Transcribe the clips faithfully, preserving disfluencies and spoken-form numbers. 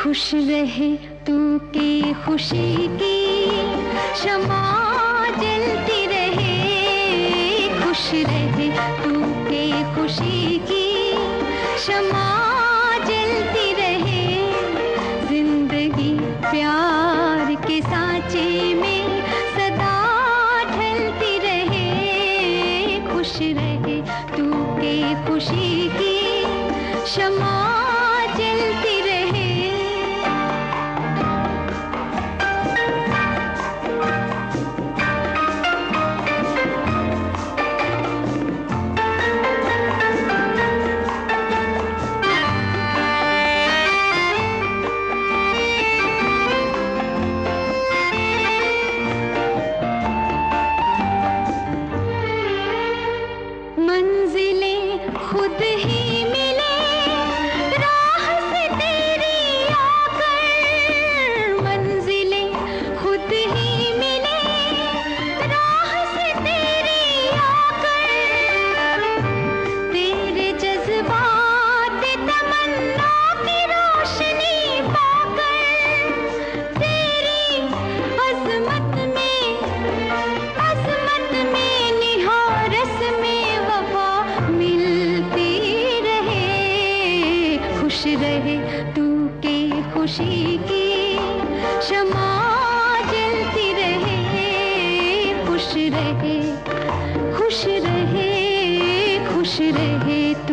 खुश रहे तू के खुशी की शमा जलती रहे, खुश रहे तू के खुशी की शमा जलती रहे, जिंदगी प्यार के सांचे में सदा ढलती रहे, खुश रहे तू के खुशी की शमा जलती रहे। मंजिलें खुद ही मिले राह से तेरी आकर, मंजिलें खुद ही मिले राह से तेरी आकर, तेरे जज्बात तमन्ना की रोशनी पाकर, तेरी अजमत में अजमत में निहारस में खुश रहे तू के खुशी की शमा जलती रहे, खुश रहे खुश रहे खुश रहे तू।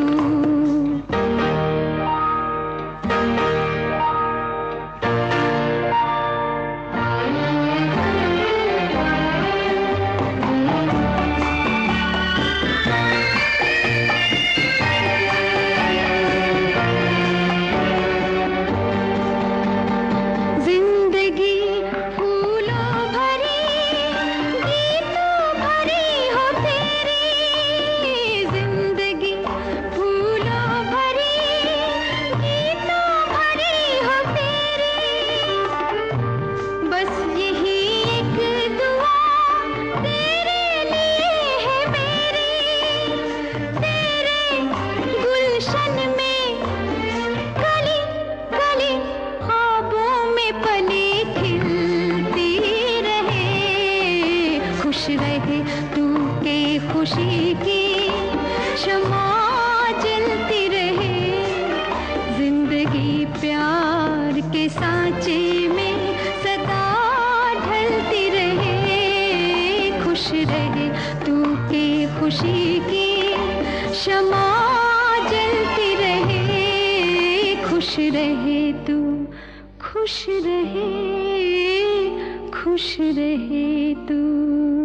खुश रहे तू के खुशी की शमा जलती रहे, जिंदगी प्यार के सांचे में सदा ढलती रहे, खुश रहे तू के खुशी की शमा जलती रहे, खुश रहे तू खुश रहे खुश रहे तू।